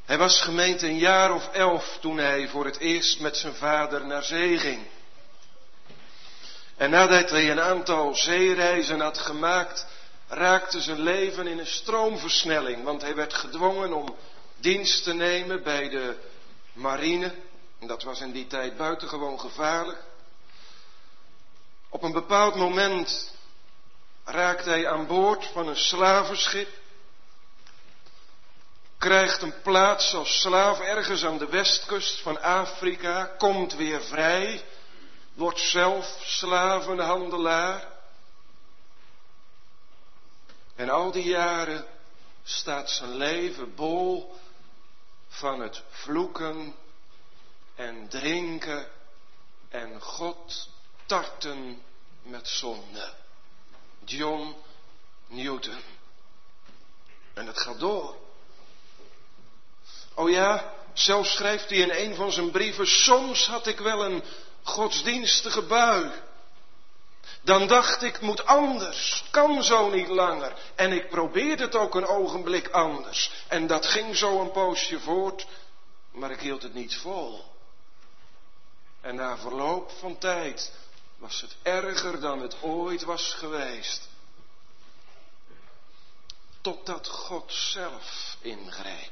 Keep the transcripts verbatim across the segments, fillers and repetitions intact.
Hij was gemeente een jaar of elf toen hij voor het eerst met zijn vader naar zee ging. En nadat hij een aantal zeereizen had gemaakt, raakte zijn leven in een stroomversnelling. Want hij werd gedwongen om dienst te nemen bij de marine. En dat was in die tijd buitengewoon gevaarlijk. Op een bepaald moment raakt hij aan boord van een slavenschip. Krijgt een plaats als slaaf ergens aan de westkust van Afrika. Komt weer vrij. Wordt zelf slavenhandelaar. En al die jaren staat zijn leven bol van het vloeken en drinken en God tarten met zonde. John Newton. En het gaat door. Oh ja, zelfs schrijft hij in een van zijn brieven, soms had ik wel een godsdienstige bui. Dan dacht ik, het moet anders, kan zo niet langer. En ik probeerde het ook een ogenblik anders. En dat ging zo een poosje voort, maar ik hield het niet vol. En na verloop van tijd was het erger dan het ooit was geweest. Totdat God zelf ingreep.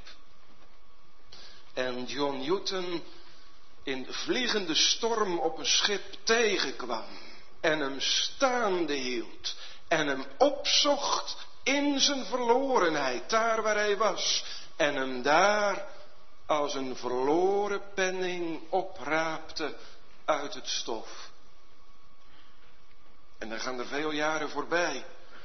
En John Newton in de vliegende storm op een schip tegenkwam. En hem staande hield. En hem opzocht in zijn verlorenheid, daar waar hij was. En hem daar als een verloren penning opraapte uit het stof. En dan gaan er veel jaren voorbij.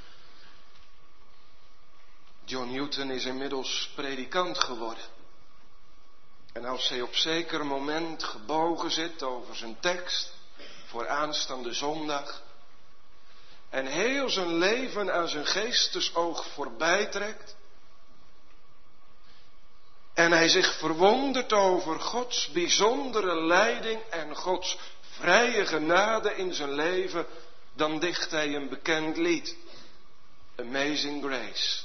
John Newton is inmiddels predikant geworden. En als hij op zeker moment gebogen zit over zijn tekst voor aanstaande zondag en heel zijn leven aan zijn geestesoog voorbij trekt en hij zich verwondert over Gods bijzondere leiding en Gods vrije genade in zijn leven, dan dicht hij een bekend lied. Amazing Grace.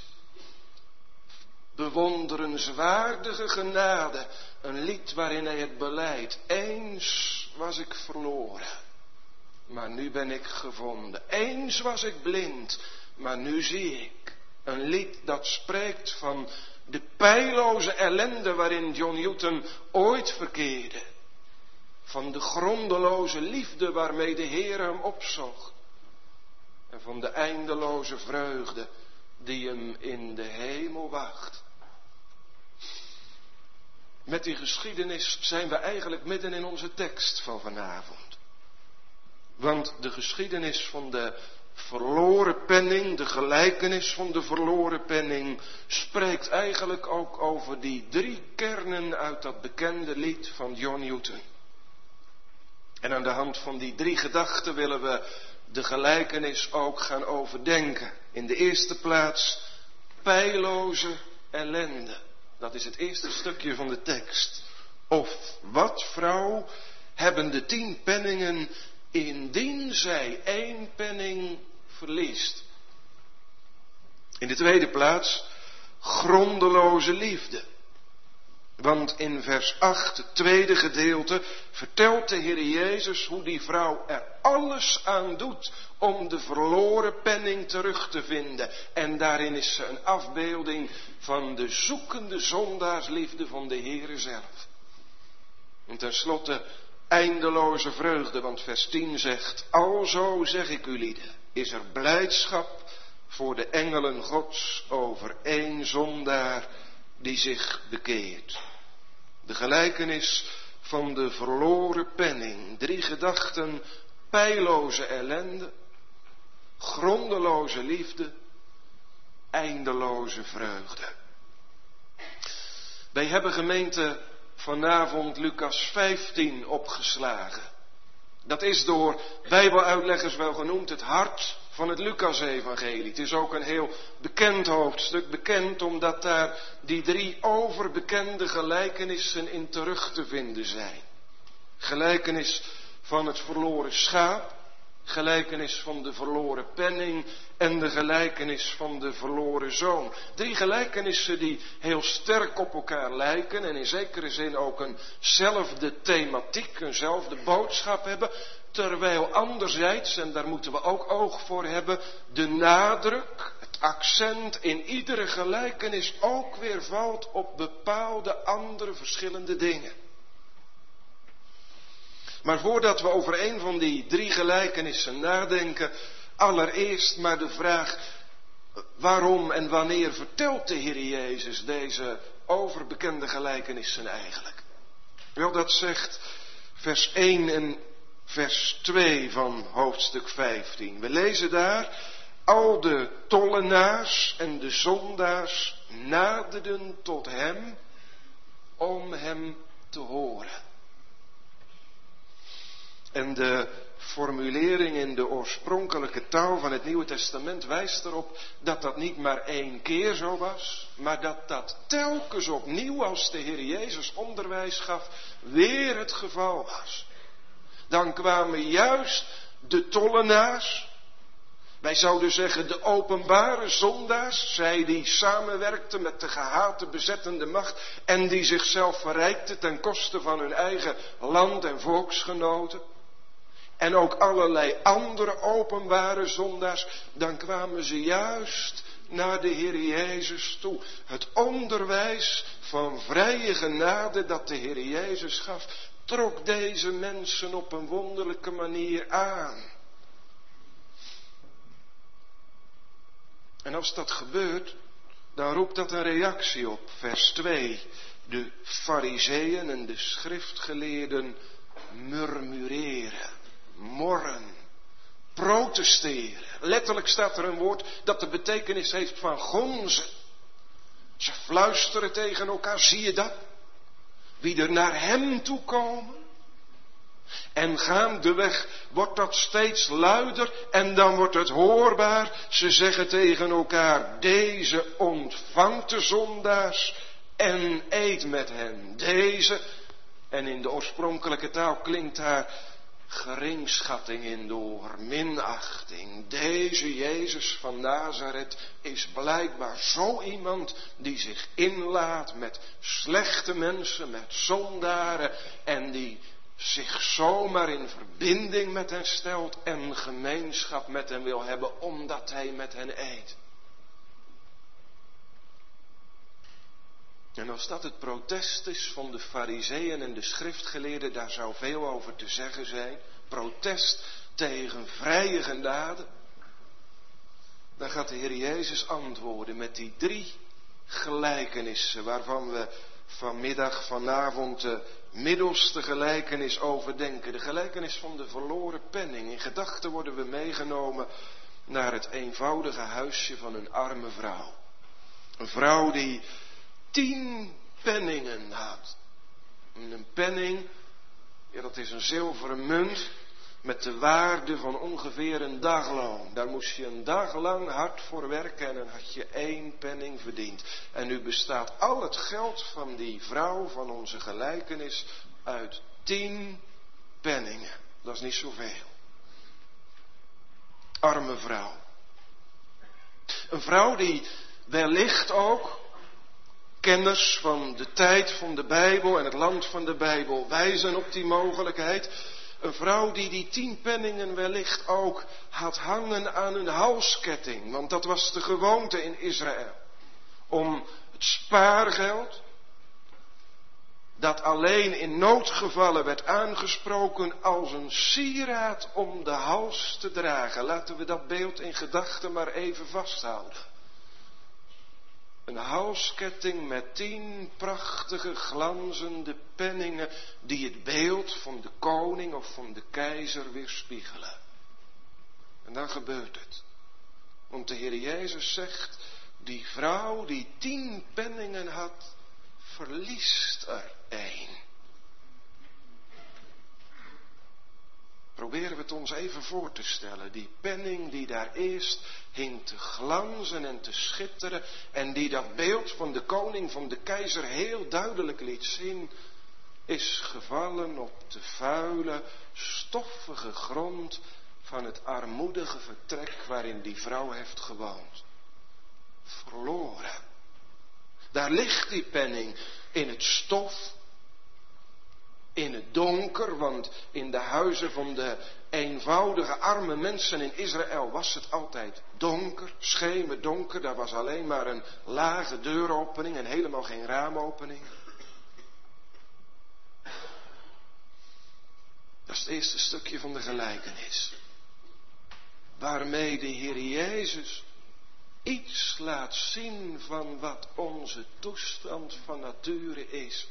Bewonderenswaardige genade. Een lied waarin hij het belijdt. Eens was ik verloren, maar nu ben ik gevonden. Eens was ik blind, maar nu zie ik. Een lied dat spreekt van de peilloze ellende waarin John Newton ooit verkeerde. Van de grondeloze liefde waarmee de Heer hem opzocht. En van de eindeloze vreugde die hem in de hemel wacht. Met die geschiedenis zijn we eigenlijk midden in onze tekst van vanavond. Want de geschiedenis van de verloren penning, de gelijkenis van de verloren penning, spreekt eigenlijk ook over die drie kernen uit dat bekende lied van John Newton. En aan de hand van die drie gedachten willen we de gelijkenis ook gaan overdenken. In de eerste plaats, peilloze ellende. Dat is het eerste stukje van de tekst. Of wat, vrouw, hebben de tien penningen indien zij één penning verliest? In de tweede plaats, grondeloze liefde. Want in vers acht, het tweede gedeelte, vertelt de Heer Jezus hoe die vrouw er alles aan doet om de verloren penning terug te vinden. En daarin is ze een afbeelding van de zoekende zondaarsliefde van de Heere zelf. En tenslotte eindeloze vreugde, want vers tien zegt, alzo zeg ik u lieden, is er blijdschap voor de engelen Gods over één zondaar die zich bekeert. De gelijkenis van de verloren penning. Drie gedachten, peilloze ellende, grondeloze liefde, eindeloze vreugde. Wij hebben gemeente vanavond Lucas vijftien opgeslagen. Dat is door Bijbeluitleggers wel genoemd het hart van het Lucas-evangelie. Het is ook een heel bekend hoofdstuk, bekend omdat daar die drie overbekende gelijkenissen in terug te vinden zijn. Gelijkenis van het verloren schaap, gelijkenis van de verloren penning en de gelijkenis van de verloren zoon. Drie gelijkenissen die heel sterk op elkaar lijken en in zekere zin ook eenzelfde thematiek, eenzelfde boodschap hebben. Terwijl anderzijds, en daar moeten we ook oog voor hebben, de nadruk, het accent in iedere gelijkenis ook weer valt op bepaalde andere verschillende dingen. Maar voordat we over een van die drie gelijkenissen nadenken, allereerst maar de vraag, waarom en wanneer vertelt de Heer Jezus deze overbekende gelijkenissen eigenlijk? Wel, dat zegt vers één en vers twee van hoofdstuk vijftien. We lezen daar, al de tollenaars en de zondaars naderden tot hem om hem te horen. En de formulering in de oorspronkelijke taal van het Nieuwe Testament wijst erop dat dat niet maar één keer zo was, maar dat dat telkens opnieuw, als de Heer Jezus onderwijs gaf, weer het geval was. Dan kwamen juist de tollenaars, wij zouden zeggen de openbare zondaars, zij die samenwerkten met de gehate bezettende macht en die zichzelf verrijkten ten koste van hun eigen land en volksgenoten. En ook allerlei andere openbare zondaars, dan kwamen ze juist naar de Heer Jezus toe. Het onderwijs van vrije genade dat de Heer Jezus gaf, trok deze mensen op een wonderlijke manier aan. En als dat gebeurt, dan roept dat een reactie op. Vers twee. De fariseeën en de schriftgeleerden murmureren, morren, protesteren. Letterlijk staat er een woord dat de betekenis heeft van gonzen. Ze fluisteren tegen elkaar, zie je dat? Wie er naar hem toe komen. En gaandeweg wordt dat steeds luider en dan wordt het hoorbaar. Ze zeggen tegen elkaar, deze ontvangt de zondaars en eet met hen. Deze, en in de oorspronkelijke taal klinkt daar geringschatting in door, minachting. Deze Jezus van Nazareth is blijkbaar zo iemand die zich inlaat met slechte mensen, met zondaren en die zich zomaar in verbinding met hen stelt en gemeenschap met hen wil hebben omdat hij met hen eet. En als dat het protest is van de fariseeën en de schriftgeleerden, daar zou veel over te zeggen zijn. Protest tegen vrije genade. Dan gaat de Heer Jezus antwoorden met die drie gelijkenissen waarvan we vanmiddag, vanavond de middelste gelijkenis overdenken. De gelijkenis van de verloren penning. In gedachten worden we meegenomen naar het eenvoudige huisje van een arme vrouw. Een vrouw die tien penningen had. Een penning, ja, dat is een zilveren munt met de waarde van ongeveer een dagloon. Daar moest je een dag lang hard voor werken en dan had je één penning verdiend. En nu bestaat al het geld van die vrouw van onze gelijkenis uit tien penningen. Dat is niet zoveel. Arme vrouw. Een vrouw die wellicht ook kenners van de tijd van de Bijbel en het land van de Bijbel wijzen op die mogelijkheid. Een vrouw die die tien penningen wellicht ook had hangen aan een halsketting. Want dat was de gewoonte in Israël. Om het spaargeld, dat alleen in noodgevallen werd aangesproken als een sieraad om de hals te dragen. Laten we dat beeld in gedachten maar even vasthouden. Een halsketting met tien prachtige glanzende penningen die het beeld van de koning of van de keizer weerspiegelen. En dan gebeurt het. Want de Heer Jezus zegt, die vrouw die tien penningen had, verliest er één. Proberen we het ons even voor te stellen. Die penning die daar eerst hing te glanzen en te schitteren. En die dat beeld van de koning, van de keizer heel duidelijk liet zien. Is gevallen op de vuile, stoffige grond van het armoedige vertrek waarin die vrouw heeft gewoond. Verloren. Daar ligt die penning in het stof, in het donker, want in de huizen van de eenvoudige arme mensen in Israël was het altijd donker, schemerdonker. Daar was alleen maar een lage deuropening en helemaal geen raamopening. Dat is het eerste stukje van de gelijkenis. Waarmee de Heer Jezus iets laat zien van wat onze toestand van nature is.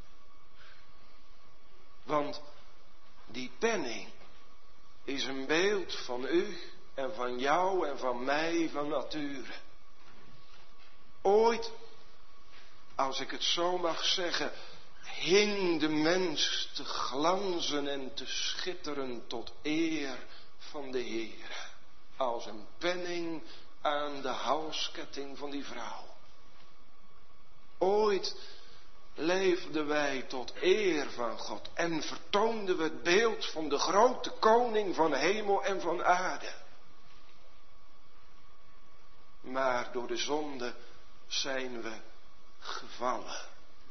Want die penning is een beeld van u en van jou en van mij van nature. Ooit, als ik het zo mag zeggen, hing de mens te glanzen en te schitteren tot eer van de Heer. Als een penning aan de halsketting van die vrouw. Ooit leefden wij tot eer van God en vertoonden we het beeld van de grote koning van hemel en van aarde. Maar door de zonde zijn we gevallen.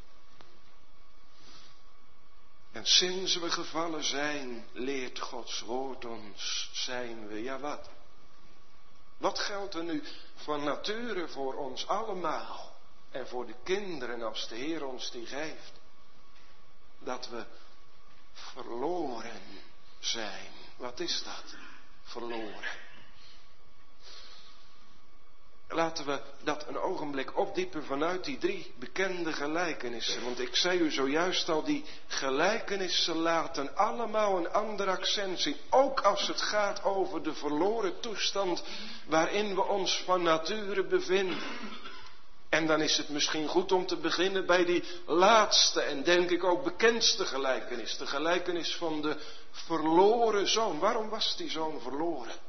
En sinds we gevallen zijn, leert Gods woord ons, zijn we, ja wat? Wat geldt er nu van nature voor ons allemaal en voor de kinderen als de Heer ons die geeft? Dat we verloren zijn. Wat is dat? Verloren. Laten we dat een ogenblik opdiepen vanuit die drie bekende gelijkenissen. Want ik zei u zojuist al, die gelijkenissen laten allemaal een ander accent zien. Ook als het gaat over de verloren toestand waarin we ons van nature bevinden. En dan is het misschien goed om te beginnen bij die laatste en denk ik ook bekendste gelijkenis. De gelijkenis van de verloren zoon. Waarom was die zoon verloren?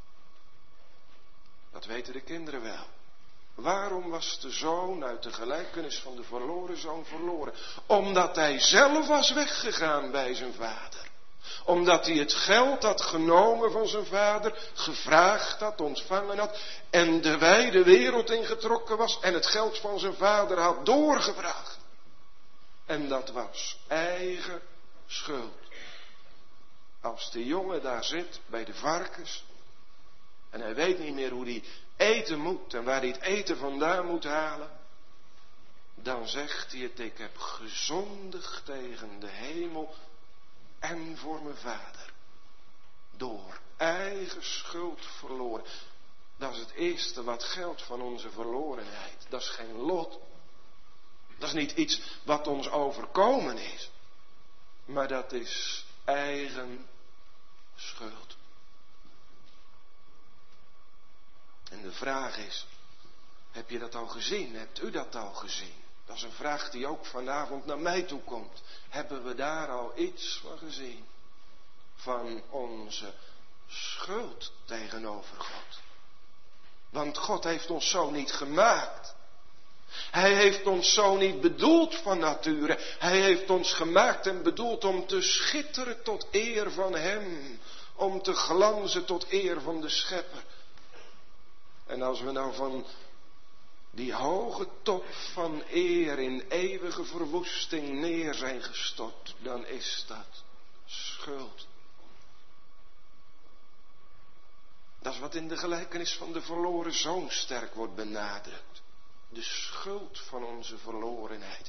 Dat weten de kinderen wel. Waarom was de zoon uit de gelijkenis van de verloren zoon verloren? Omdat hij zelf was weggegaan bij zijn vader. Omdat hij het geld had genomen van zijn vader, gevraagd had, ontvangen had en de wijde wereld ingetrokken was en het geld van zijn vader had doorgebracht. En dat was eigen schuld. Als de jongen daar zit bij de varkens en hij weet niet meer hoe hij eten moet en waar hij het eten vandaan moet halen, dan zegt hij het: ik heb gezondigd tegen de hemel en voor mijn vader. Door eigen schuld verloren. Dat is het eerste wat geldt van onze verlorenheid. Dat is geen lot. Dat is niet iets wat ons overkomen is. Maar dat is eigen schuld. En de vraag is, heb je dat al gezien? Hebt u dat al gezien? Dat is een vraag die ook vanavond naar mij toe komt. Hebben we daar al iets van gezien? Van onze schuld tegenover God. Want God heeft ons zo niet gemaakt. Hij heeft ons zo niet bedoeld van nature. Hij heeft ons gemaakt en bedoeld om te schitteren tot eer van Hem. Om te glanzen tot eer van de Schepper. En als we nou van die hoge top van eer in eeuwige verwoesting neer zijn gestort, dan is dat schuld. Dat is wat in de gelijkenis van de verloren zoon sterk wordt benadrukt. De schuld van onze verlorenheid.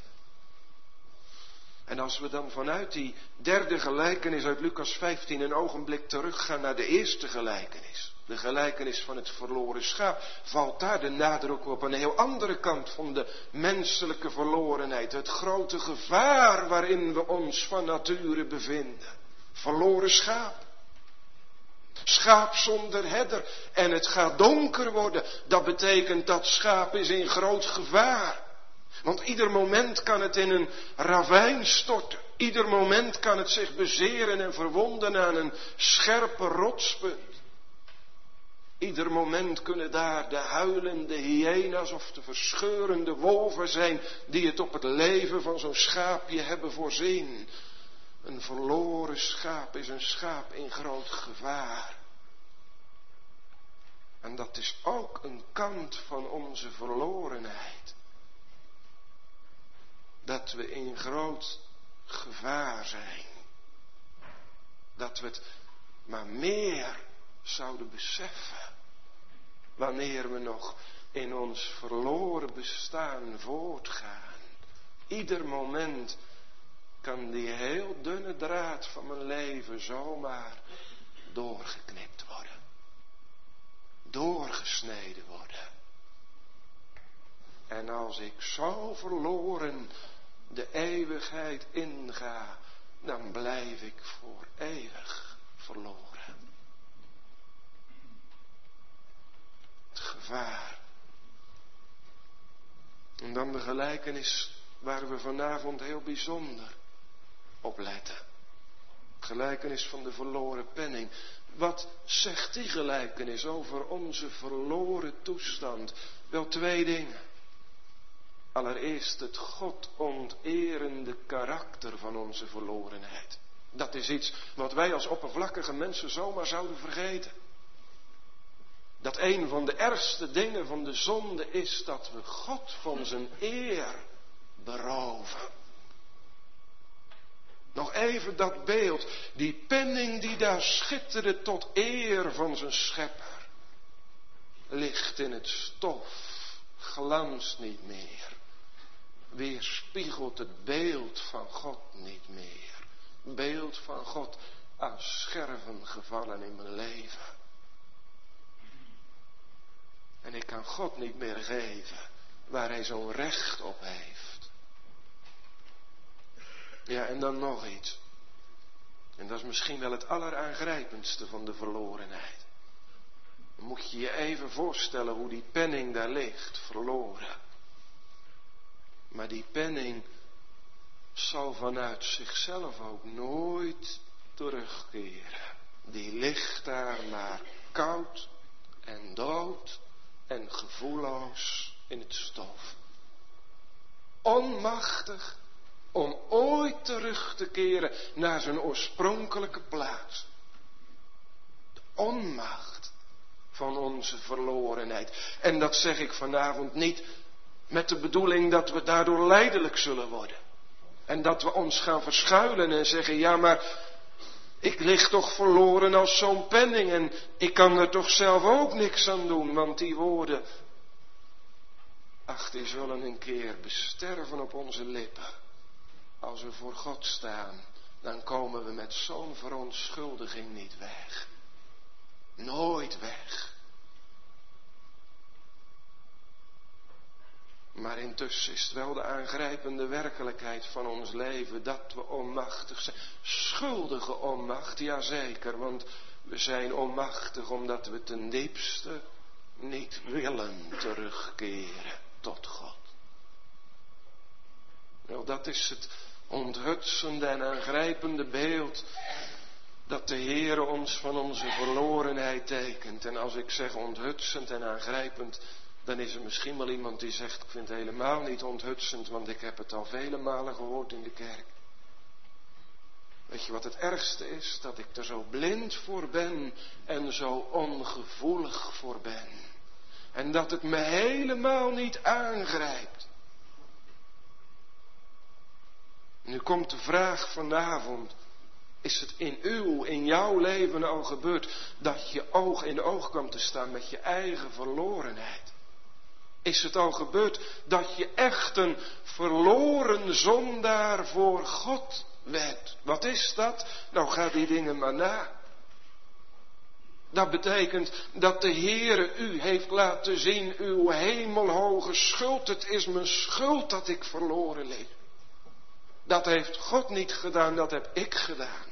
En als we dan vanuit die derde gelijkenis uit Lucas vijftien een ogenblik teruggaan naar de eerste gelijkenis. De gelijkenis van het verloren schaap, valt daar de nadruk op een heel andere kant van de menselijke verlorenheid. Het grote gevaar waarin we ons van nature bevinden. Verloren schaap. Schaap zonder herder. En het gaat donker worden. Dat betekent dat schaap is in groot gevaar. Want ieder moment kan het in een ravijn storten. Ieder moment kan het zich bezeren en verwonden aan een scherpe rotspunt. Ieder moment kunnen daar de huilende hyena's of de verscheurende wolven zijn die het op het leven van zo'n schaapje hebben voorzien. Een verloren schaap is een schaap in groot gevaar. En dat is ook een kant van onze verlorenheid. Dat we in groot gevaar zijn. Dat we het maar meer zouden beseffen. Wanneer we nog in ons verloren bestaan voortgaan. Ieder moment kan die heel dunne draad van mijn leven zomaar doorgeknipt worden. Doorgesneden worden. En als ik zo verloren de eeuwigheid inga, dan blijf ik voor eeuwig verloren. Het gevaar. En dan de gelijkenis waar we vanavond heel bijzonder op letten. Gelijkenis van de verloren penning. Wat zegt die gelijkenis over onze verloren toestand? Wel twee dingen. Allereerst het God onterende karakter van onze verlorenheid. Dat is iets wat wij als oppervlakkige mensen zomaar zouden vergeten. Dat een van de ergste dingen van de zonde is dat we God van zijn eer beroven. Nog even dat beeld, die penning die daar schitterde tot eer van zijn schepper, ligt in het stof, glanst niet meer, weerspiegelt het beeld van God niet meer. Beeld van God aan scherven gevallen in mijn leven. En ik kan God niet meer geven waar hij zo'n recht op heeft. Ja, en dan nog iets. En dat is misschien wel het alleraangrijpendste van de verlorenheid. Dan moet je je even voorstellen hoe die penning daar ligt, verloren. Maar die penning zal vanuit zichzelf ook nooit terugkeren. Die ligt daar maar koud en dood en gevoelloos in het stof. Onmachtig om ooit terug te keren naar zijn oorspronkelijke plaats. De onmacht van onze verlorenheid. En dat zeg ik vanavond niet met de bedoeling dat we daardoor lijdelijk zullen worden. En dat we ons gaan verschuilen en zeggen, ja maar ik lig toch verloren als zo'n penning en ik kan er toch zelf ook niks aan doen. Want die woorden, ach die zullen een keer besterven op onze lippen. Als we voor God staan, dan komen we met zo'n verontschuldiging niet weg. Nooit weg. Maar intussen is het wel de aangrijpende werkelijkheid van ons leven dat we onmachtig zijn. Schuldige onmacht, jazeker, want we zijn onmachtig omdat we ten diepste niet willen terugkeren tot God. Wel, dat is het onthutsende en aangrijpende beeld dat de Heer ons van onze verlorenheid tekent. En als ik zeg onthutsend en aangrijpend, dan is er misschien wel iemand die zegt, ik vind het helemaal niet onthutsend, want ik heb het al vele malen gehoord in de kerk. Weet je wat het ergste is? Dat ik er zo blind voor ben en zo ongevoelig voor ben. En dat het me helemaal niet aangrijpt. Nu komt de vraag vanavond, is het in uw, in jouw leven al gebeurd dat je oog in oog kwam te staan met je eigen verlorenheid? Is het al gebeurd dat je echt een verloren zondaar voor God werd? Wat is dat? Nou, ga die dingen maar na. Dat betekent dat de Heere u heeft laten zien uw hemelhoge schuld. Het is mijn schuld dat ik verloren lig. Dat heeft God niet gedaan, dat heb ik gedaan.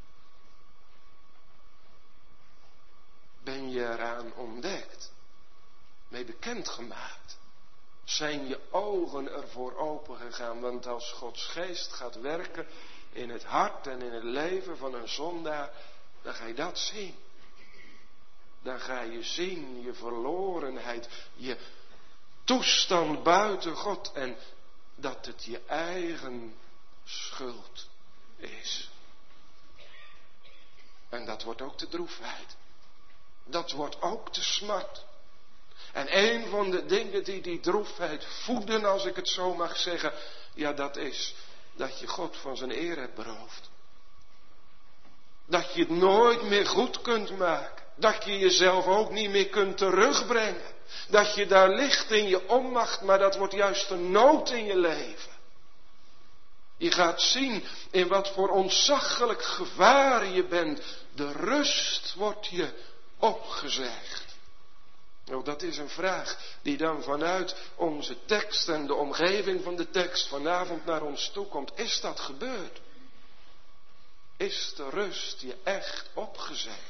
Ben je eraan ontdekt? Mee bekendgemaakt? Zijn je ogen ervoor open gegaan? Want als Gods geest gaat werken in het hart en in het leven van een zondaar, dan ga je dat zien. Dan ga je zien je verlorenheid, je toestand buiten God en dat het je eigen schuld is. En dat wordt ook de droefheid. Dat wordt ook de smart. En een van de dingen die die droefheid voeden, als ik het zo mag zeggen, ja, dat is dat je God van zijn eer hebt beroofd. Dat je het nooit meer goed kunt maken. Dat je jezelf ook niet meer kunt terugbrengen. Dat je daar ligt in je onmacht, maar dat wordt juist een nood in je leven. Je gaat zien in wat voor ontzaglijk gevaar je bent. De rust wordt je opgezegd. Nou, dat is een vraag die dan vanuit onze tekst en de omgeving van de tekst vanavond naar ons toe komt. Is dat gebeurd? Is de rust je echt opgezegd?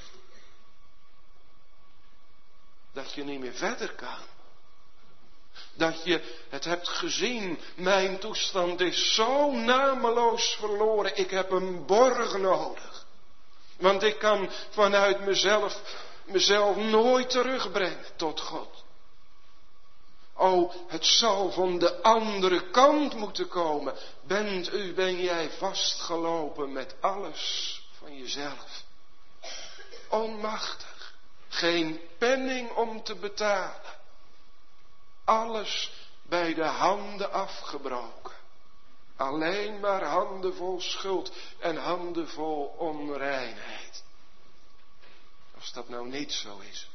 Dat je niet meer verder kan. Dat je het hebt gezien, mijn toestand is zo nameloos verloren. Ik heb een borg nodig. Want ik kan vanuit mezelf, mezelf nooit terugbrengen tot God. O, het zal van de andere kant moeten komen. Bent u, ben jij vastgelopen met alles van jezelf. Onmachtig. Geen penning om te betalen. Alles bij de handen afgebroken. Alleen maar handen vol schuld en handen vol onreinheid. Als dat nou niet zo is.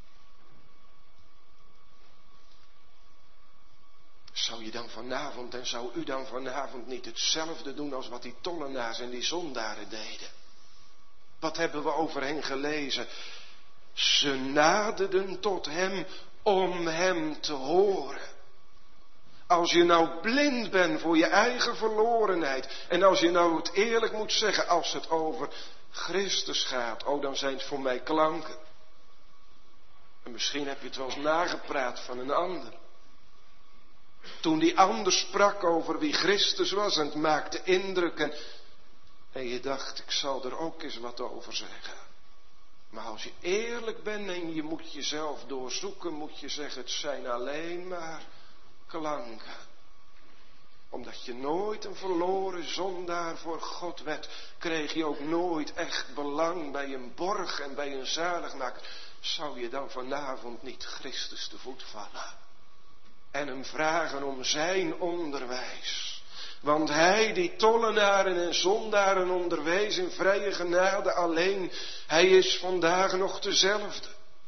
Zou je dan vanavond en zou u dan vanavond niet hetzelfde doen als wat die tollenaars en die zondaren deden? Wat hebben we over hen gelezen? Ze naderden tot hem om hem te horen. Als je nou blind bent voor je eigen verlorenheid. En als je nou het eerlijk moet zeggen als het over Christus gaat. Oh, dan zijn het voor mij klanken. En misschien heb je het wel eens nagepraat van een ander. Toen die ander sprak over wie Christus was en het maakte indruk. En, en je dacht, ik zal er ook eens wat over zeggen. Maar als je eerlijk bent en je moet jezelf doorzoeken, moet je zeggen, het zijn alleen maar klanken. Omdat je nooit een verloren zondaar voor God werd, kreeg je ook nooit echt belang bij een borg en bij een zaligmaker. Zou je dan vanavond niet Christus te voet vallen? En hem vragen om zijn onderwijs. Want hij die tollenaren en zondaren onderwees in vrije genade alleen, hij is vandaag nog dezelfde.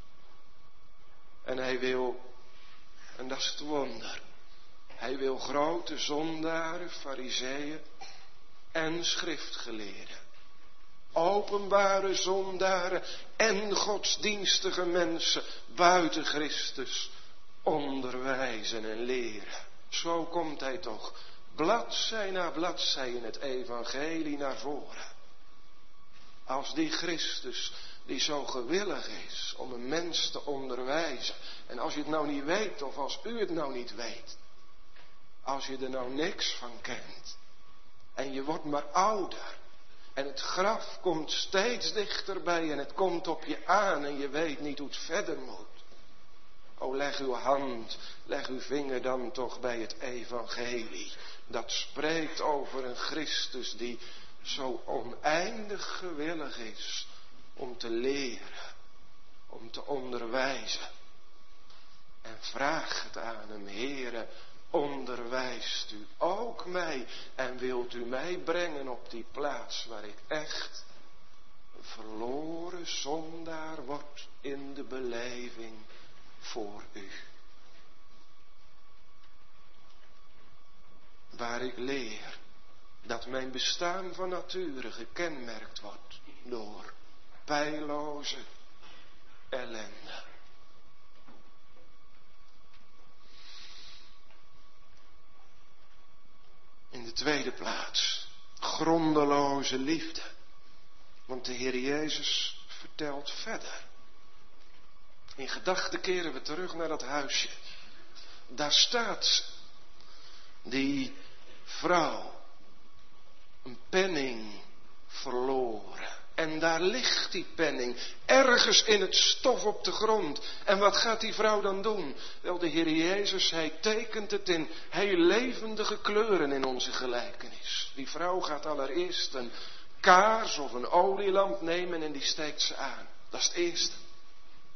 En hij wil, en dat is het wonder, hij wil grote zondaren, farizeeën en schriftgeleerden, openbare zondaren en godsdienstige mensen buiten Christus onderwijzen en leren. Zo komt hij toch bladzij na bladzij in het evangelie naar voren. Als die Christus die zo gewillig is om een mens te onderwijzen. En als je het nou niet weet of als u het nou niet weet. Als je er nou niks van kent. En je wordt maar ouder. En het graf komt steeds dichterbij en het komt op je aan en je weet niet hoe het verder moet. O, leg uw hand, leg uw vinger dan toch bij het evangelie. Dat spreekt over een Christus die zo oneindig gewillig is om te leren, om te onderwijzen. En vraag het aan hem, Heere, onderwijst u ook mij en wilt u mij brengen op die plaats waar ik echt een verloren zondaar word in de beleving voor u. Waar ik leer dat mijn bestaan van nature gekenmerkt wordt door pijloze ellende. In de tweede plaats, grondeloze liefde. Want de Heer Jezus vertelt verder. In gedachten keren we terug naar dat huisje. Daar staat die vrouw, een penning verloren. En daar ligt die penning, ergens in het stof op de grond. En wat gaat die vrouw dan doen? Wel, de Heer Jezus, hij tekent het in heel levendige kleuren in onze gelijkenis. Die vrouw gaat allereerst een kaars of een olielamp nemen en die steekt ze aan. Dat is het eerste.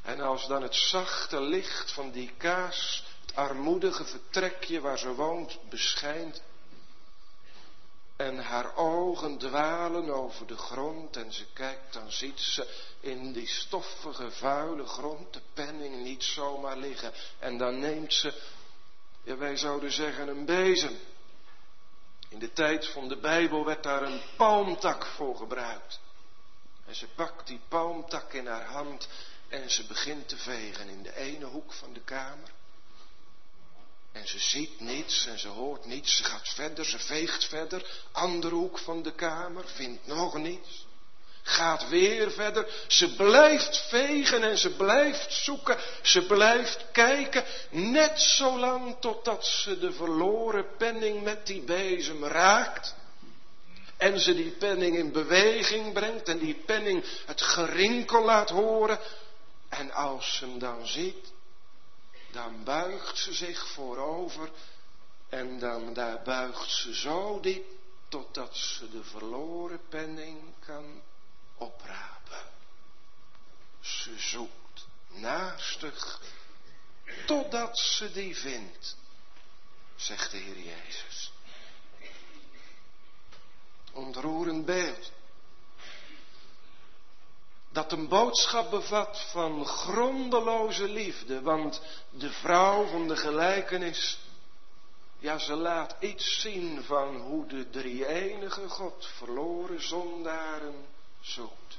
En als dan het zachte licht van die kaars, het armoedige vertrekje waar ze woont, beschijnt. En haar ogen dwalen over de grond en ze kijkt, dan ziet ze in die stoffige, vuile grond de penning niet zomaar liggen. En dan neemt ze, ja, wij zouden zeggen, een bezem. In de tijd van de Bijbel werd daar een palmtak voor gebruikt. En ze pakt die palmtak in haar hand en ze begint te vegen in de ene hoek van de kamer. En ze ziet niets en ze hoort niets. Ze gaat verder, ze veegt verder. Andere hoek van de kamer, vindt nog niets. Gaat weer verder. Ze blijft vegen en ze blijft zoeken. Ze blijft kijken. Net zolang totdat ze de verloren penning met die bezem raakt. En ze die penning in beweging brengt. En die penning het gerinkel laat horen. En als ze hem dan ziet. Dan buigt ze zich voorover en dan daar buigt ze zo diep totdat ze de verloren penning kan oprapen. Ze zoekt naastig totdat ze die vindt, zegt de Heer Jezus. Ontroerend beeld. Dat een boodschap bevat van grondeloze liefde, want de vrouw van de gelijkenis, ja, ze laat iets zien van hoe de drie-enige God verloren zondaren zoekt.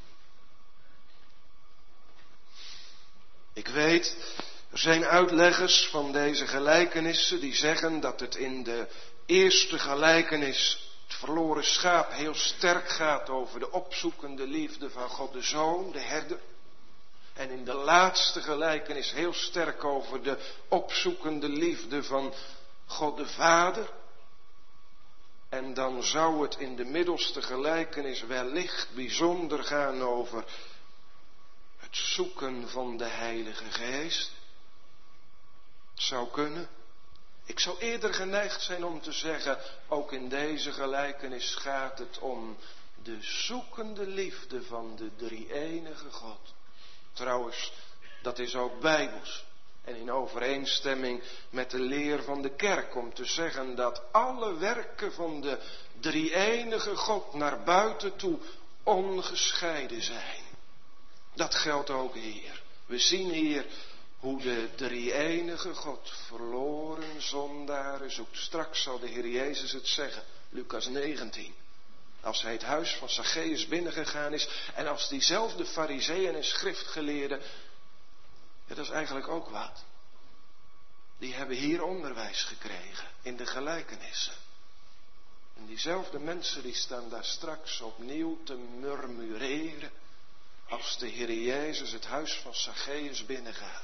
Ik weet, er zijn uitleggers van deze gelijkenissen die zeggen dat het in de eerste gelijkenis, het verloren schaap, heel sterk gaat over de opzoekende liefde van God de Zoon, de herder. En in de laatste gelijkenis heel sterk over de opzoekende liefde van God de Vader. En dan zou het in de middelste gelijkenis wellicht bijzonder gaan over het zoeken van de Heilige Geest. Het zou kunnen. Ik zou eerder geneigd zijn om te zeggen, ook in deze gelijkenis gaat het om de zoekende liefde van de drie-enige God. Trouwens, dat is ook bijbels en in overeenstemming met de leer van de kerk, om te zeggen dat alle werken van de drie-enige God naar buiten toe ongescheiden zijn. Dat geldt ook hier. We zien hier hoe de drie-enige God verloren zondaren zoekt. Straks zal de Heer Jezus het zeggen, Lucas negentien. Als hij het huis van Zacchaeus binnengegaan is en als diezelfde farizeeën en schriftgeleerden, ja, dat is eigenlijk ook wat. Die hebben hier onderwijs gekregen in de gelijkenissen. En diezelfde mensen die staan daar straks opnieuw te murmureren als de Heer Jezus het huis van Zacchaeus binnengaat.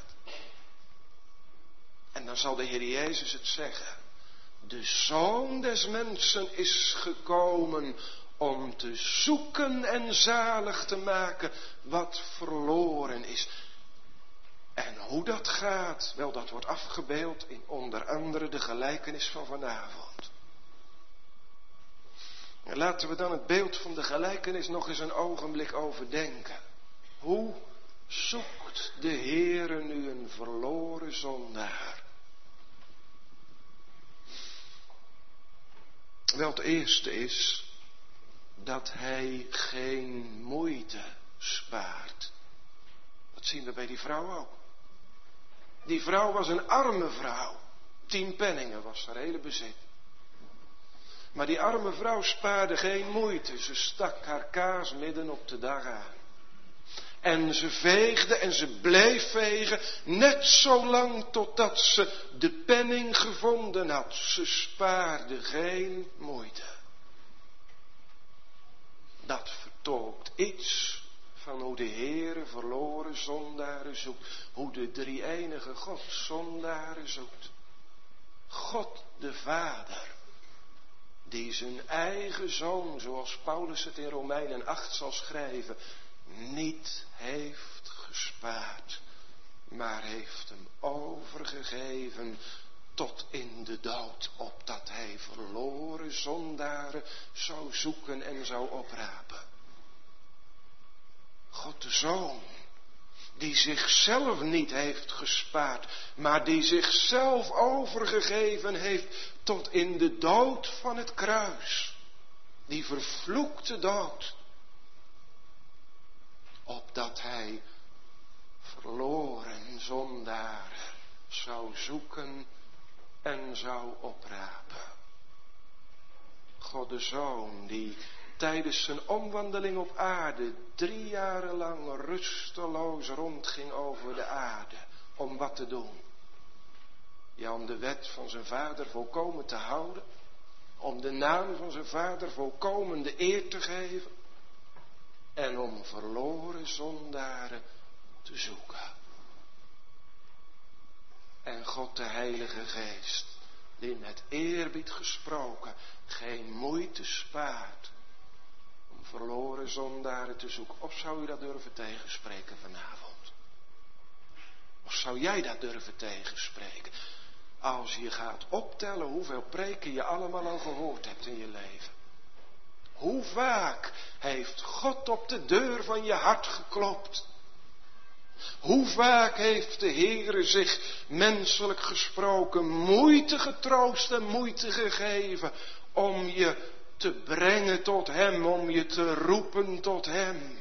En dan zal de Heer Jezus het zeggen. De Zoon des Mensen is gekomen om te zoeken en zalig te maken wat verloren is. En hoe dat gaat, wel, dat wordt afgebeeld in onder andere de gelijkenis van vanavond. En laten we dan het beeld van de gelijkenis nog eens een ogenblik overdenken. Hoe zoekt de Heere nu een verloren zondaar? Wel, het eerste is dat hij geen moeite spaart. Dat zien we bij die vrouw ook. Die vrouw was een arme vrouw. Tien penningen was haar hele bezit. Maar die arme vrouw spaarde geen moeite. Ze stak haar kaas midden op de dag aan. En ze veegde en ze bleef vegen, net zo lang totdat ze de penning gevonden had. Ze spaarde geen moeite. Dat vertolkt iets van hoe de Heere verloren zondaren zoekt. Hoe de drie-enige God zondaren zoekt. God de Vader, die zijn eigen Zoon, zoals Paulus het in Romeinen acht zal schrijven, niet heeft gespaard, maar heeft hem overgegeven tot in de dood, opdat hij verloren zondaren zou zoeken en zou oprapen. God de Zoon, die zichzelf niet heeft gespaard, maar die zichzelf overgegeven heeft tot in de dood van het kruis. Die vervloekte dood. Opdat hij verloren zondaren zou zoeken en zou oprapen. God de Zoon die tijdens zijn omwandeling op aarde drie jaren lang rusteloos rondging over de aarde. Om wat te doen? Ja, om de wet van zijn vader volkomen te houden. Om de naam van zijn vader volkomen de eer te geven. En om verloren zondaren te zoeken. En God de Heilige Geest, die met eerbied gesproken geen moeite spaart om verloren zondaren te zoeken. Of zou u dat durven tegenspreken vanavond? Of zou jij dat durven tegenspreken? Als je gaat optellen hoeveel preken je allemaal al gehoord hebt in je leven. Hoe vaak heeft God op de deur van je hart geklopt? Hoe vaak heeft de Heere zich menselijk gesproken moeite getroost en moeite gegeven om je te brengen tot Hem, om je te roepen tot Hem.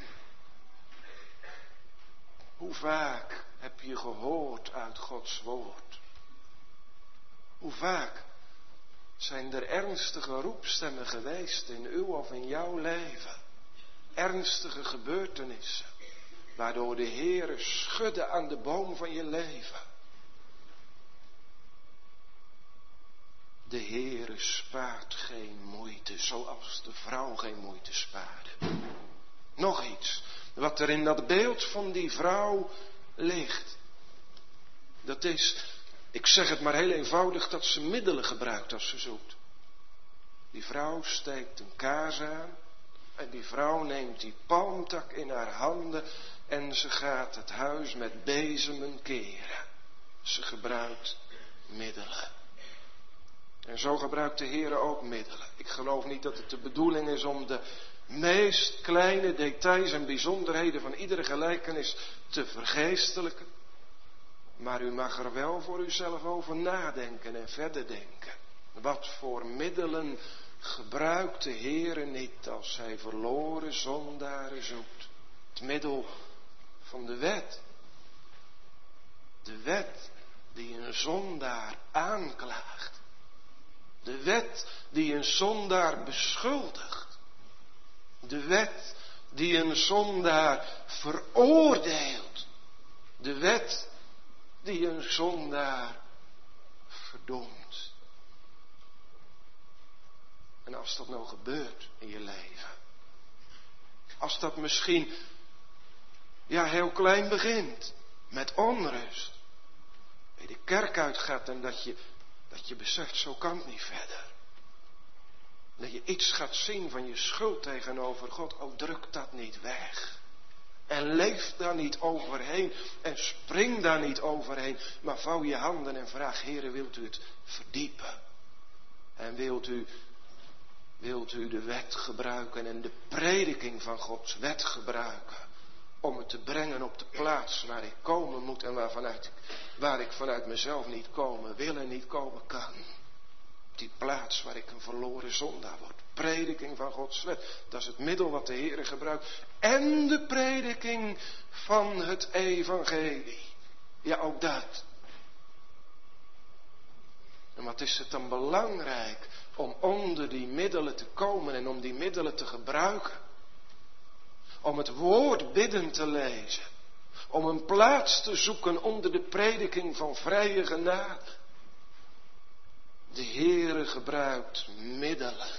Hoe vaak heb je gehoord uit Gods woord? Hoe vaak zijn er ernstige roepstemmen geweest in uw of in jouw leven? Ernstige gebeurtenissen, waardoor de Heere schudde aan de boom van je leven. De Heere spaart geen moeite, zoals de vrouw geen moeite spaarde. Nog iets, wat er in dat beeld van die vrouw ligt. Dat is, ik zeg het maar heel eenvoudig, dat ze middelen gebruikt als ze zoekt. Die vrouw steekt een kaars aan en die vrouw neemt die palmtak in haar handen en ze gaat het huis met bezemen keren. Ze gebruikt middelen. En zo gebruikt de Heere ook middelen. Ik geloof niet dat het de bedoeling is om de meest kleine details en bijzonderheden van iedere gelijkenis te vergeestelijken. Maar u mag er wel voor uzelf over nadenken en verder denken. Wat voor middelen gebruikt de Heere niet als hij verloren zondaren zoekt? Het middel van de wet. De wet die een zondaar aanklaagt. De wet die een zondaar beschuldigt. De wet die een zondaar veroordeelt. De wet die een zondaar verdoemt. En als dat nou gebeurt in je leven. Als dat misschien ja, heel klein begint. Met onrust. Dat je de kerk uitgaat en dat je, dat je beseft, zo kan het niet verder. Dat je iets gaat zien van je schuld tegenover God. Oh, druk dat niet weg. En leef daar niet overheen. En spring daar niet overheen. Maar vouw je handen en vraag, Heere, wilt u het verdiepen? En wilt u, wilt u de wet gebruiken en de prediking van Gods wet gebruiken? Om het te brengen op de plaats waar ik komen moet en waar, vanuit, waar ik vanuit mezelf niet komen wil en niet komen kan. Die plaats waar ik een verloren zondaar word. Prediking van Gods wet. Dat is het middel wat de Heere gebruikt. En de prediking van het evangelie. Ja, ook dat. En wat is het dan belangrijk om onder die middelen te komen en om die middelen te gebruiken. Om het woord bidden te lezen. Om een plaats te zoeken onder de prediking van vrije genade. De Heere gebruikt middelen.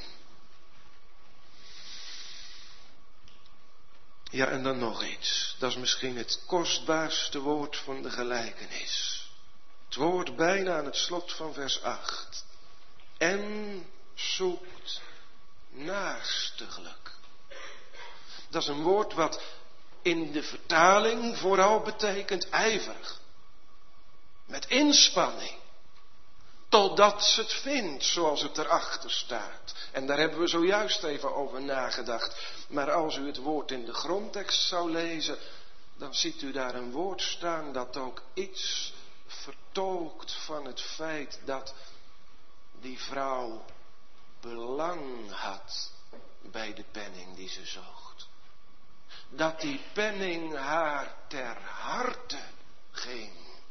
Ja, en dan nog iets. Dat is misschien het kostbaarste woord van de gelijkenis. Het woord bijna aan het slot van vers acht. En zoekt naastiglijk. Dat is een woord wat in de vertaling vooral betekent ijverig. Met inspanning. Totdat ze het vindt zoals het erachter staat. En daar hebben we zojuist even over nagedacht. Maar als u het woord in de grondtekst zou lezen, dan ziet u daar een woord staan dat ook iets vertolkt van het feit dat die vrouw belang had bij de penning die ze zocht. Dat die penning haar ter harte ging.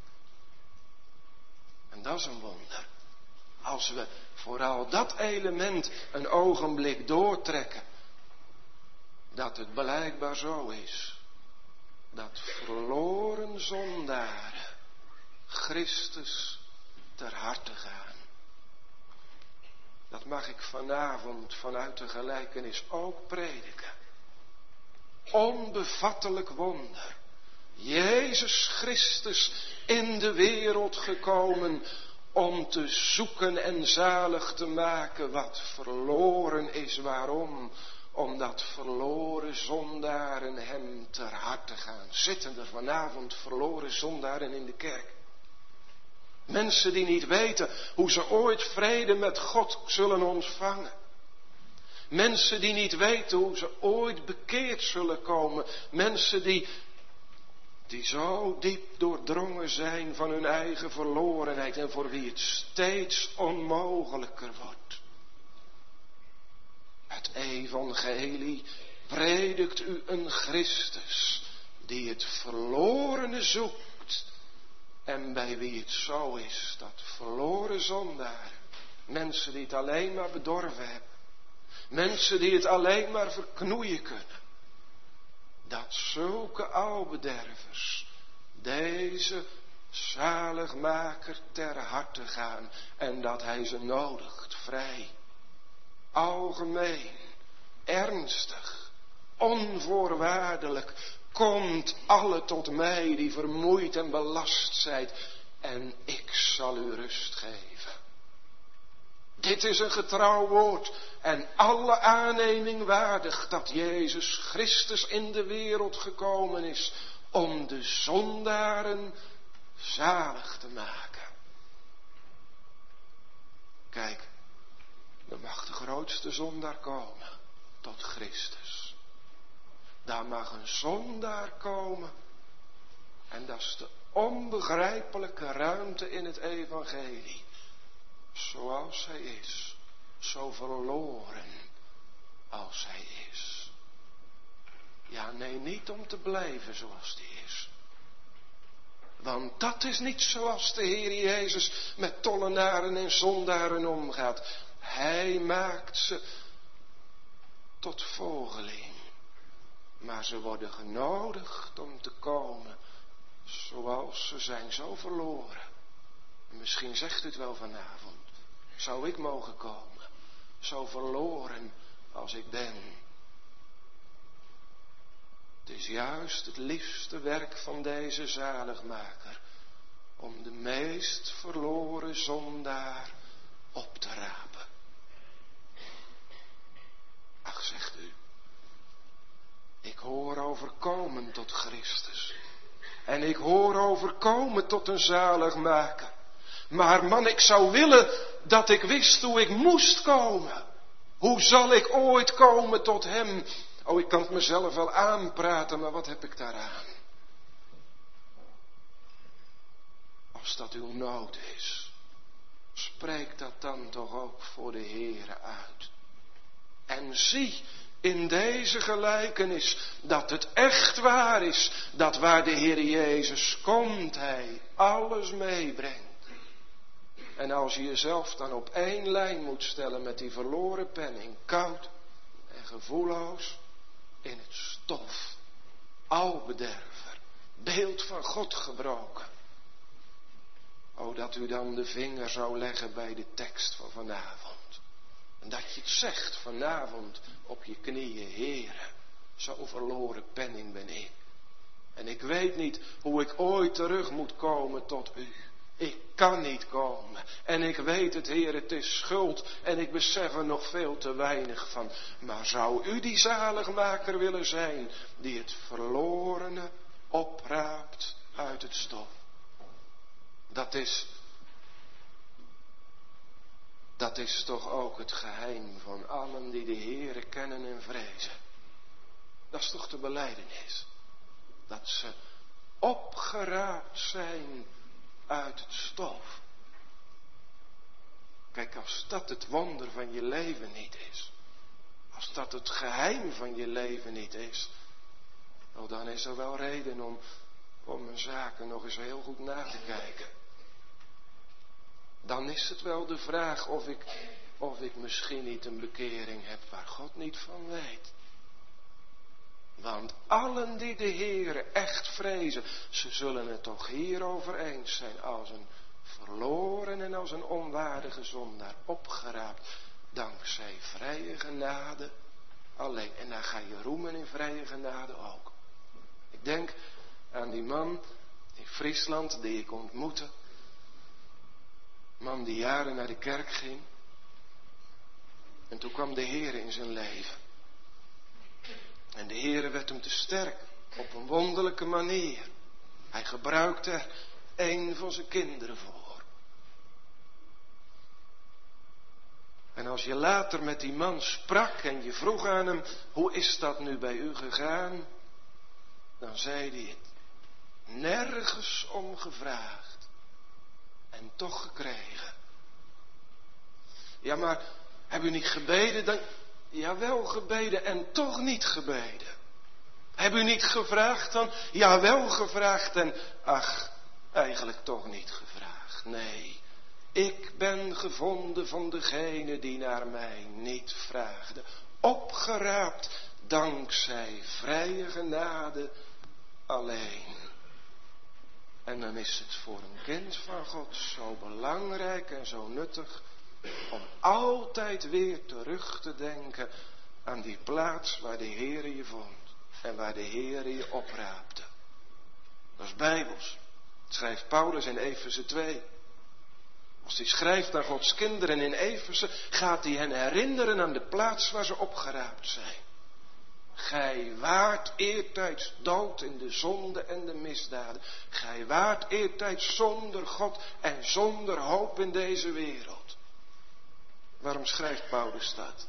En dat is een wonder. Als we vooral dat element een ogenblik doortrekken. Dat het blijkbaar zo is. Dat verloren zondaren Christus ter harte gaan. Dat mag ik vanavond vanuit de gelijkenis ook prediken. Onbevattelijk wonder. Jezus Christus in de wereld gekomen om te zoeken en zalig te maken wat verloren is. Waarom? Omdat verloren zondaren hem ter harte gaan. Zitten er vanavond verloren zondaren in de kerk? Mensen die niet weten hoe ze ooit vrede met God zullen ontvangen. Mensen die niet weten hoe ze ooit bekeerd zullen komen. Mensen die, die zo diep doordrongen zijn van hun eigen verlorenheid en voor wie het steeds onmogelijker wordt. Het evangelie predikt u een Christus die het verlorene zoekt en bij wie het zo is dat verloren zondaren, mensen die het alleen maar bedorven hebben, mensen die het alleen maar verknoeien kunnen, dat zulke albedervers deze zaligmaker ter harte gaan en dat hij ze nodigt, vrij, algemeen, ernstig, onvoorwaardelijk, komt alle tot mij die vermoeid en belast zijt en ik zal u rust geven. Dit is een getrouw woord en alle aanneming waardig dat Jezus Christus in de wereld gekomen is om de zondaren zalig te maken. Kijk, er mag de grootste zondaar komen tot Christus. Daar mag een zondaar komen en dat is de onbegrijpelijke ruimte in het evangelie. Zoals hij is, zo verloren als hij is. Ja, nee, niet om te blijven zoals hij is. Want dat is niet zoals de Heer Jezus met tollenaren en zondaren omgaat. Hij maakt ze tot volgeling. Maar ze worden genodigd om te komen zoals ze zijn, zo verloren. En misschien zegt u het wel vanavond. Zou ik mogen komen, zo verloren als ik ben. Het is juist het liefste werk van deze zaligmaker om de meest verloren zondaar op te rapen. Ach, zegt u, ik hoor overkomen tot Christus. En ik hoor overkomen tot een zaligmaker. Maar man, ik zou willen dat ik wist hoe ik moest komen. Hoe zal ik ooit komen tot hem? Oh, ik kan het mezelf wel aanpraten, maar wat heb ik daaraan? Als dat uw nood is, spreek dat dan toch ook voor de Heere uit. En zie in deze gelijkenis dat het echt waar is, dat waar de Heer Jezus komt, hij alles meebrengt. En als je jezelf dan op één lijn moet stellen met die verloren penning, koud en gevoelloos, in het stof, albederver, beeld van God gebroken. O, dat u dan de vinger zou leggen bij de tekst van vanavond. En dat je het zegt vanavond op je knieën, Heere, zo'n verloren penning ben ik. En ik weet niet hoe ik ooit terug moet komen tot u. Ik kan niet komen. En ik weet het, Heer, het is schuld. En ik besef er nog veel te weinig van. Maar zou u die zaligmaker willen zijn, die het verlorene opraapt uit het stof? Dat is, dat is toch ook het geheim van allen die de Heere kennen en vrezen. Dat is toch de belijdenis. Dat ze opgeraapt zijn uit het stof. Kijk, als dat het wonder van je leven niet is. Als dat het geheim van je leven niet is. Nou, dan is er wel reden om, om mijn zaken nog eens heel goed na te kijken. Dan is het wel de vraag of ik, of ik misschien niet een bekering heb waar God niet van weet. Want allen die de Heere echt vrezen, ze zullen het toch hierover eens zijn, als een verloren en als een onwaardige zondaar opgeraapt, dankzij vrije genade alleen. En dan ga je roemen in vrije genade ook. Ik denk aan die man in Friesland die ik ontmoette. Man die jaren naar de kerk ging. En toen kwam de Heere in zijn leven. En de Heere werd hem te sterk, op een wonderlijke manier. Hij gebruikte er een van zijn kinderen voor. En als je later met die man sprak en je vroeg aan hem, hoe is dat nu bij u gegaan? Dan zei hij het. Nergens om gevraagd. En toch gekregen. Ja, maar heb u niet gebeden? Dan... Jawel gebeden en toch niet gebeden. Heb u niet gevraagd dan? Jawel gevraagd en ach, eigenlijk toch niet gevraagd. Nee, ik ben gevonden van degene die naar mij niet vraagde. Opgeraapt dankzij vrije genade alleen. En dan is het voor een kind van God zo belangrijk en zo nuttig om altijd weer terug te denken aan die plaats waar de Heere je vond. En waar de Heere je opraapte. Dat is Bijbels. Dat schrijft Paulus in Efeze twee. Als hij schrijft naar Gods kinderen in Efeze, gaat hij hen herinneren aan de plaats waar ze opgeraapt zijn. Gij waart eertijds dood in de zonde en de misdaden. Gij waart eertijds zonder God en zonder hoop in deze wereld. Waarom schrijft Paulus dat?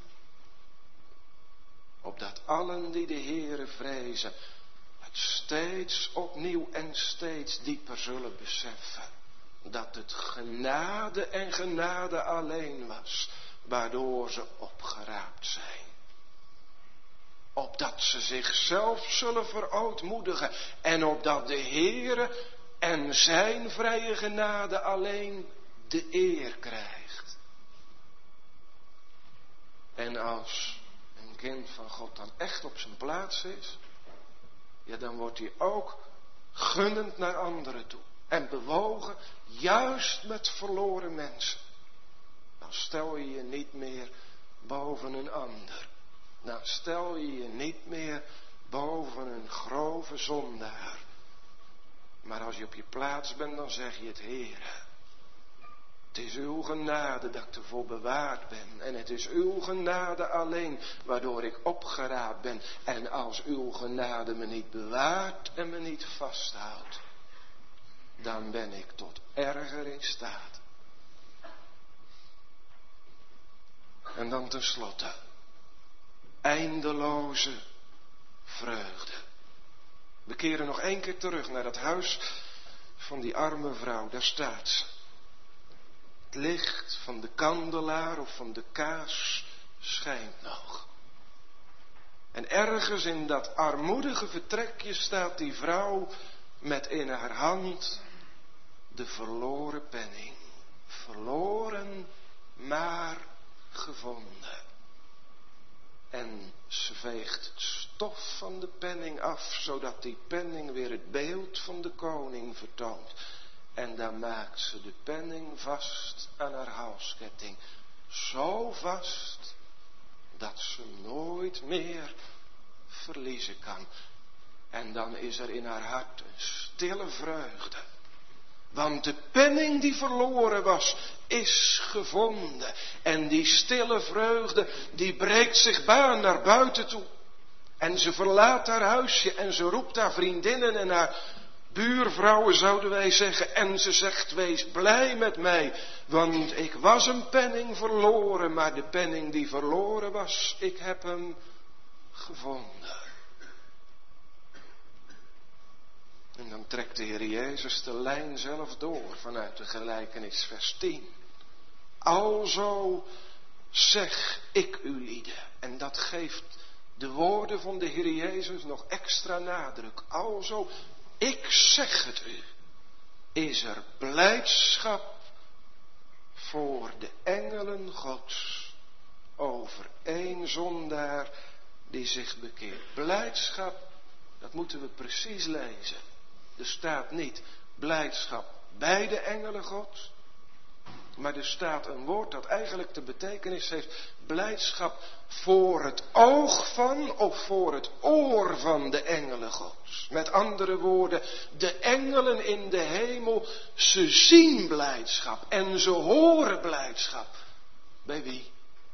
Opdat allen die de Heere vrezen, het steeds opnieuw en steeds dieper zullen beseffen. Dat het genade en genade alleen was, waardoor ze opgeraapt zijn. Opdat ze zichzelf zullen verootmoedigen en opdat de Heere en zijn vrije genade alleen de eer krijgt. En als een kind van God dan echt op zijn plaats is, ja, dan wordt hij ook gunnend naar anderen toe. En bewogen, juist met verloren mensen. Dan stel je je niet meer boven een ander. Dan stel je je niet meer boven een grove zondaar. Maar als je op je plaats bent, dan zeg je het, Heere. Het is uw genade dat ik ervoor bewaard ben. En het is uw genade alleen waardoor ik opgeraapt ben. En als uw genade me niet bewaart en me niet vasthoudt, dan ben ik tot erger in staat. En dan tenslotte, eindeloze vreugde. We keren nog één keer terug naar het huis van die arme vrouw. Daar staat ze. Het licht van de kandelaar of van de kaars schijnt nog. En ergens in dat armoedige vertrekje staat die vrouw met in haar hand de verloren penning. Verloren, maar gevonden. En ze veegt het stof van de penning af, zodat die penning weer het beeld van de koning vertoont. En dan maakt ze de penning vast aan haar halsketting. Zo vast dat ze nooit meer verliezen kan. En dan is er in haar hart een stille vreugde. Want de penning die verloren was, is gevonden. En die stille vreugde, die breekt zich baan naar buiten toe. En ze verlaat haar huisje en ze roept haar vriendinnen en haar buurvrouwen, zouden wij zeggen. En ze zegt, wees blij met mij, want ik was een penning verloren. Maar de penning die verloren was, ik heb hem gevonden. En dan trekt de Heer Jezus de lijn zelf door vanuit de gelijkenis vers tien. Alzo zeg ik u lieden. En dat geeft de woorden van de Heer Jezus nog extra nadruk. Alzo, ik zeg het u. Is er blijdschap voor de engelen Gods over één zondaar die zich bekeert. Blijdschap, dat moeten we precies lezen. Er staat niet blijdschap bij de engelen Gods, maar er staat een woord dat eigenlijk de betekenis heeft blijdschap voor het oog van of voor het oor van de engelen Gods. Met andere woorden, de engelen in de hemel, ze zien blijdschap en ze horen blijdschap. Bij wie?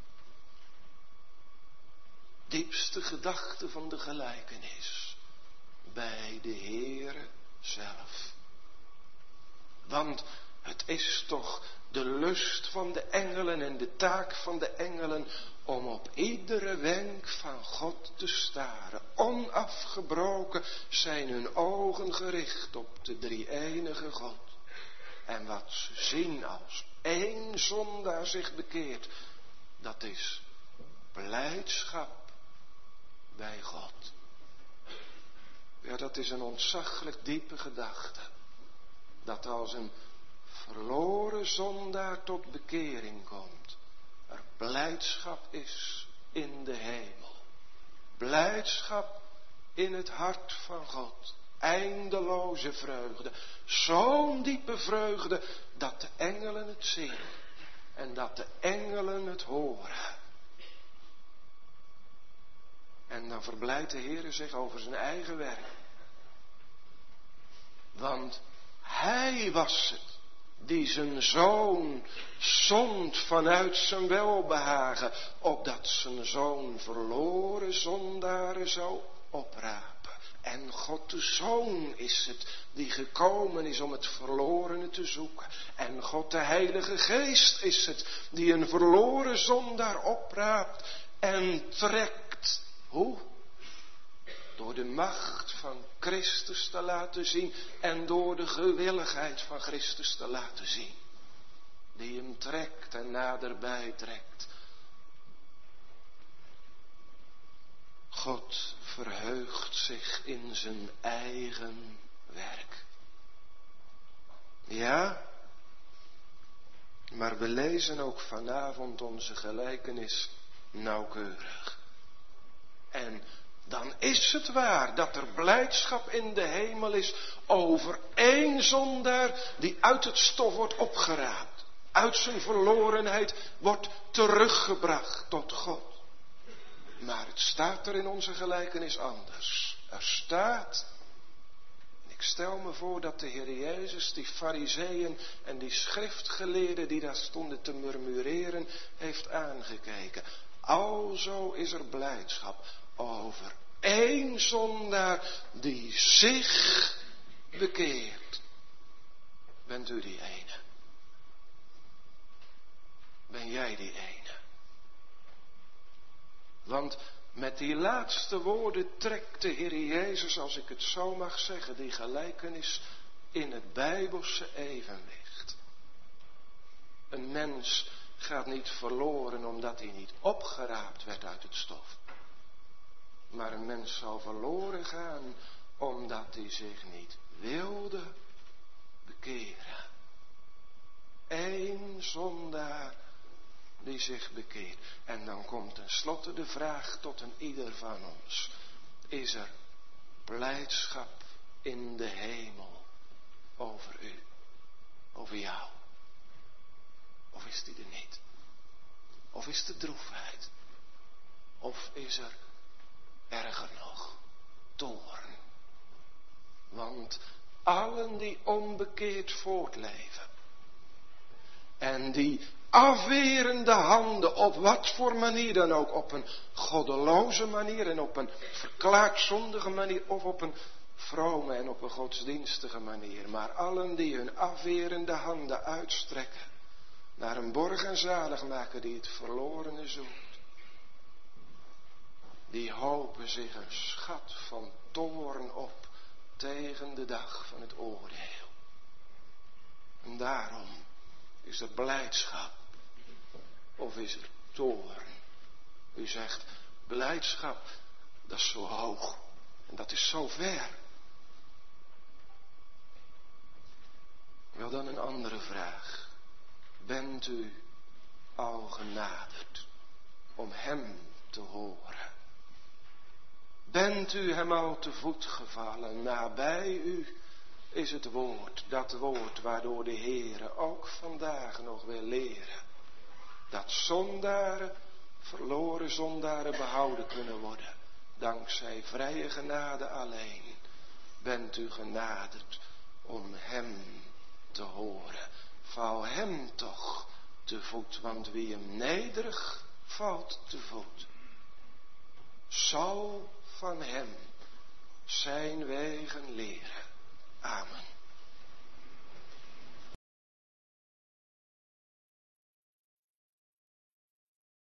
Diepste gedachte van de gelijkenis. Bij de Heere zelf. Want het is toch de lust van de engelen en de taak van de engelen om op iedere wenk van God te staren. Onafgebroken zijn hun ogen gericht op de drie-enige God. En wat ze zien als één zondaar zich bekeert, dat is blijdschap bij God. Ja, dat is een ontzaglijk diepe gedachte. Dat als een verloren zondaar tot bekering komt, er blijdschap is in de hemel. Blijdschap in het hart van God. Eindeloze vreugde. Zo'n diepe vreugde dat de engelen het zien. En dat de engelen het horen. En dan verblijdt de Heer zich over zijn eigen werk. Want Hij was het die zijn zoon zond vanuit zijn welbehagen, opdat zijn zoon verloren zondaren zou oprapen. En God de Zoon is het die gekomen is om het verlorene te zoeken. En God de Heilige Geest is het die een verloren zondaar opraapt en trekt. Hoe? Door de macht van Christus te laten zien en door de gewilligheid van Christus te laten zien. Die hem trekt en naderbij trekt. God verheugt zich in zijn eigen werk. Ja, maar we lezen ook vanavond onze gelijkenis nauwkeurig. En dan is het waar dat er blijdschap in de hemel is over één zondaar die uit het stof wordt opgeraapt. Uit zijn verlorenheid wordt teruggebracht tot God. Maar het staat er in onze gelijkenis anders. Er staat, ik stel me voor dat de Heer Jezus die farizeeën en die schriftgeleerden die daar stonden te murmureren heeft aangekeken. Alzo is er blijdschap over één zondaar die zich bekeert. Bent u die ene? Ben jij die ene? Want met die laatste woorden trekt de Heer Jezus, als ik het zo mag zeggen, die gelijkenis in het Bijbelse evenwicht. Een mens gaat niet verloren omdat hij niet opgeraapt werd uit het stof. Maar een mens zal verloren gaan omdat hij zich niet wilde bekeren. Eén zondaar die zich bekeert. En dan komt tenslotte de vraag tot een ieder van ons. Is er blijdschap in de hemel over u? Over jou? Of is die er niet? Of is het droefheid? Of is er erger nog, toorn? Want allen die onbekeerd voortleven en die afwerende handen, op wat voor manier dan ook, op een goddeloze manier en op een verklaard zondige manier of op een vrome en op een godsdienstige manier, maar allen die hun afwerende handen uitstrekken naar een borg en zaligmaker die het verlorene zoekt, die hopen zich een schat van toorn op tegen de dag van het oordeel. En daarom is er blijdschap of is er toorn. U zegt, blijdschap, dat is zo hoog en dat is zo ver. Wel dan een andere vraag. Bent u al genaderd om hem te horen? Bent u hem al te voet gevallen? Nabij u is het woord, dat woord waardoor de Heere ook vandaag nog wil leren. Dat zondaren, verloren zondaren behouden kunnen worden. Dankzij vrije genade alleen. Bent u genaderd om hem te horen. Val hem toch te voet, want wie hem nederig valt te voet, zal van hem zijn wegen leren. Amen.